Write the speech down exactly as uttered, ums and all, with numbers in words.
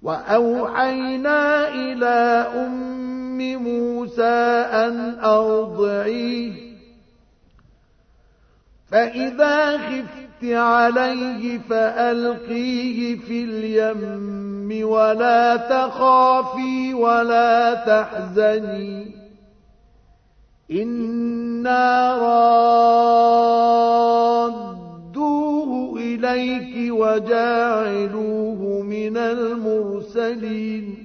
وأوحينا إلى أم موسى أن أرضعيه فإذا خفت عليه فألقيه في اليم ولا تخافي ولا تحزني إنا رادوه إليك وجاعلوه من المرسلين